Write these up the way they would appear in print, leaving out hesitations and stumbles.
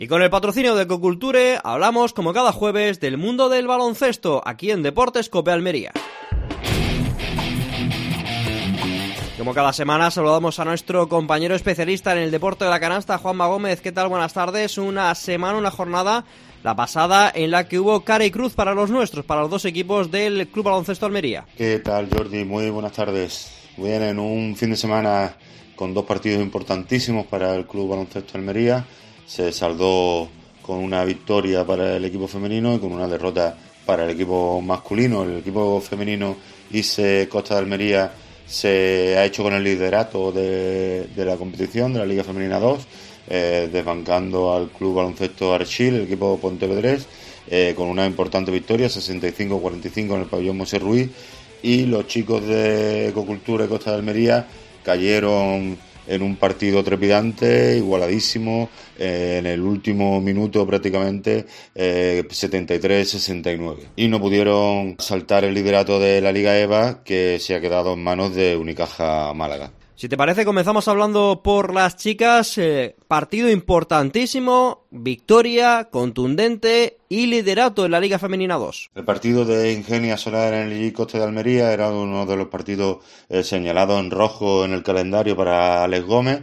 Y con el patrocinio de Ecoculture hablamos como cada jueves del mundo del baloncesto aquí en Deportes Cope Almería. Como cada semana saludamos a nuestro compañero especialista en el deporte de la canasta, Juanma Gómez. ¿Qué tal? Buenas tardes. Una jornada, la pasada, en la que hubo cara y cruz para los nuestros, para los dos equipos del Club Baloncesto Almería. ¿Qué tal, Jordi? Muy buenas tardes. Bien, en un fin de semana con dos partidos importantísimos para el Club Baloncesto Almería. Se saldó con una victoria para el equipo femenino y con una derrota para el equipo masculino. El equipo femenino ISE Costa de Almería se ha hecho con el liderato de la competición de la Liga Femenina 2, desbancando al Club Baloncesto Archil, el equipo pontevedrés, con una importante victoria, 65-45 en el pabellón Mosé Ruiz, y los chicos de Ecoculture Costa de Almería cayeron en un partido trepidante, igualadísimo, en el último minuto prácticamente, 73-69. Y no pudieron saltar el liderato de la Liga EVA, que se ha quedado en manos de Unicaja Málaga. Si te parece, comenzamos hablando por las chicas. Partido importantísimo, victoria contundente y liderato en la Liga Femenina 2. El partido de Ingenia Solar en el Costa de Almería era uno de los partidos señalados en rojo en el calendario para Alex Gómez.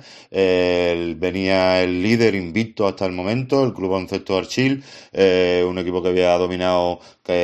Venía el líder invicto hasta el momento, el Club Baloncesto Archil, un equipo que había dominado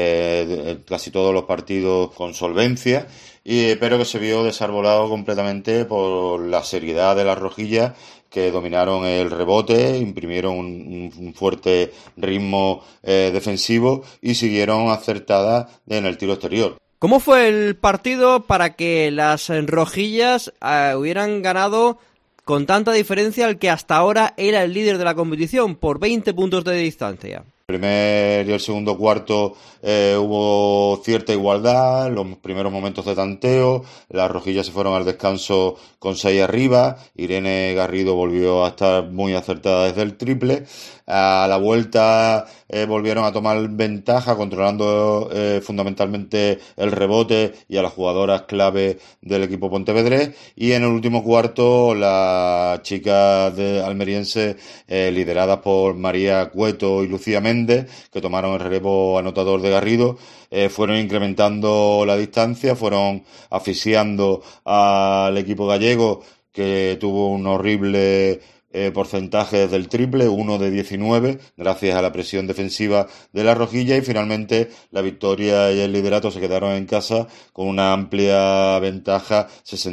casi todos los partidos con solvencia, pero que se vio desarbolado completamente por la seriedad de las rojillas, que dominaron el rebote, imprimieron un fuerte ritmo defensivo y siguieron acertadas en el tiro exterior. ¿Cómo fue el partido para que las rojillas hubieran ganado con tanta diferencia al que hasta ahora era el líder de la competición, por 20 puntos de distancia? El primer y el segundo cuarto hubo cierta igualdad, los primeros momentos de tanteo, las rojillas se fueron al descanso con 6 arriba, Irene Garrido volvió a estar muy acertada desde el triple, a la vuelta volvieron a tomar ventaja, controlando fundamentalmente el rebote y a las jugadoras clave del equipo pontevedrés, y en el último cuarto las chicas almerienses, lideradas por María Cueto y Lucía Méndez, que tomaron el relevo anotador de Garrido, fueron incrementando la distancia, fueron asfixiando al equipo gallego, que tuvo un horrible porcentaje del triple, 1 de 19, gracias a la presión defensiva de la rojilla, y finalmente la victoria y el liderato se quedaron en casa con una amplia ventaja,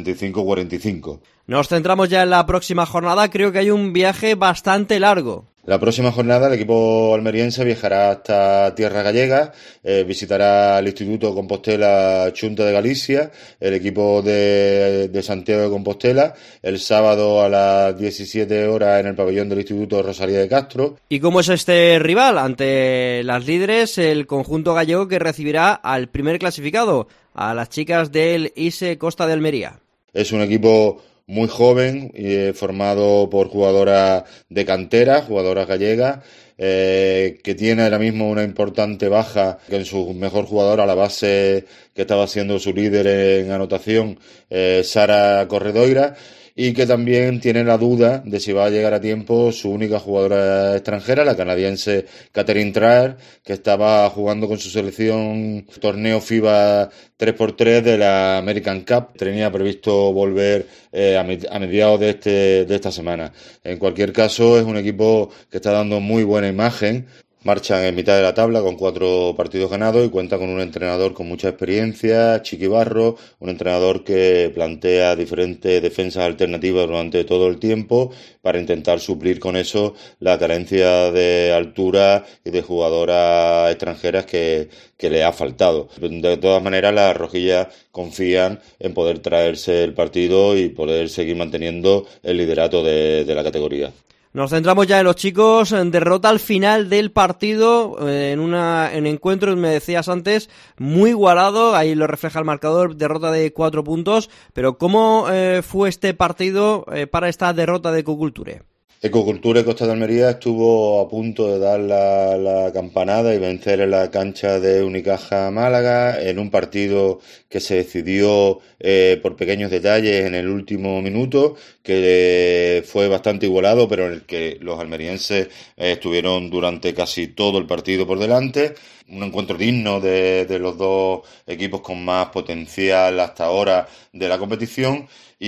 65-45. Nos centramos ya en la próxima jornada. Creo que hay un viaje bastante largo. La próxima jornada el equipo almeriense viajará hasta tierras gallegas, visitará el Instituto Compostela Xunta de Galicia, el equipo de Santiago de Compostela, el sábado a las 17 horas en el pabellón del Instituto Rosalía de Castro. ¿Y cómo es este rival? Ante las líderes, el conjunto gallego, que recibirá al primer clasificado, a las chicas del ISE Costa de Almería. Es un equipo muy joven, formado por jugadoras de cantera, jugadoras gallegas, que tiene ahora mismo una importante baja en su mejor jugadora, a la base que estaba siendo su líder en anotación, Sara Corredoira, y que también tiene la duda de si va a llegar a tiempo su única jugadora extranjera, la canadiense Catherine Traer, que estaba jugando con su selección torneo FIBA 3x3 de la American Cup. Tenía previsto volver a mediados de esta semana. En cualquier caso, es un equipo que está dando muy buena imagen. Marchan en mitad de la tabla con 4 partidos ganados y cuenta con un entrenador con mucha experiencia, Chiqui Barro, un entrenador que plantea diferentes defensas alternativas durante todo el tiempo para intentar suplir con eso la carencia de altura y de jugadoras extranjeras que le ha faltado. De todas maneras, las rojillas confían en poder traerse el partido y poder seguir manteniendo el liderato de la categoría. Nos centramos ya en los chicos. Derrota al final del partido en encuentros, me decías antes, muy igualado. Ahí lo refleja el marcador, derrota de 4 puntos. Pero ¿cómo fue este partido para esta derrota de Ecoculture? Ecocultura Costa de Almería estuvo a punto de dar la campanada y vencer en la cancha de Unicaja Málaga en un partido que se decidió por pequeños detalles en el último minuto, que fue bastante igualado, pero en el que los almerienses estuvieron durante casi todo el partido por delante. Un encuentro digno de los dos equipos con más potencial hasta ahora de la competición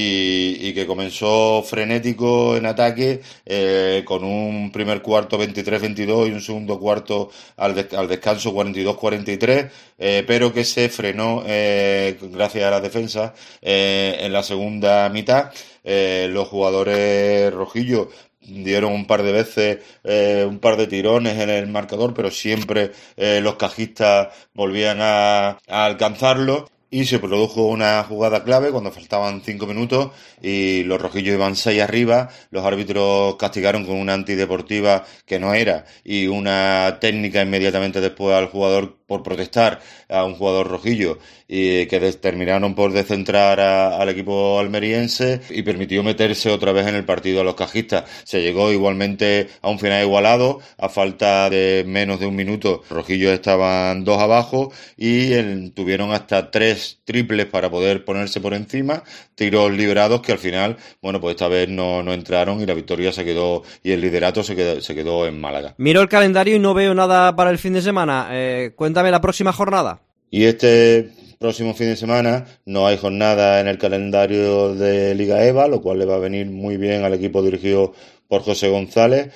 y que comenzó frenético en ataque con un primer cuarto 23-22 y un segundo cuarto al descanso 42-43, pero que se frenó gracias a la defensa en la segunda mitad. Los jugadores rojillos dieron un par de veces un par de tirones en el marcador, pero siempre los cajistas volvían a alcanzarlo. Y se produjo una jugada clave cuando faltaban 5 minutos y los rojillos iban 6 arriba. Los árbitros castigaron con una antideportiva que no era y una técnica inmediatamente después al jugador por protestar a un jugador rojillo y que terminaron por descentrar al equipo almeriense y permitió meterse otra vez en el partido a los cajistas. Se llegó igualmente a un final igualado a falta de menos de un minuto. Los rojillos estaban 2 abajo y tuvieron hasta 3 triples para poder ponerse por encima, tiros liberados que al final, bueno, pues esta vez no entraron y la victoria se quedó y el liderato se quedó en Málaga. Miro el calendario y no veo nada para el fin de semana. Cuéntame la próxima jornada. Y este próximo fin de semana no hay jornada en el calendario de Liga EVA, lo cual le va a venir muy bien al equipo dirigido por José González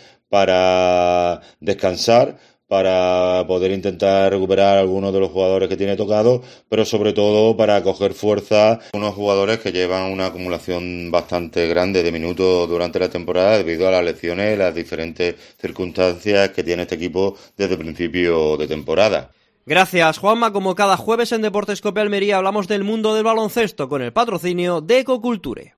para descansar, para poder intentar recuperar a algunos de los jugadores que tiene tocados, pero sobre todo para coger fuerza unos jugadores que llevan una acumulación bastante grande de minutos durante la temporada debido a las lesiones y las diferentes circunstancias que tiene este equipo desde el principio de temporada. Gracias, Juanma. Como cada jueves en Deportes Cope Almería hablamos del mundo del baloncesto con el patrocinio de Ecoculture.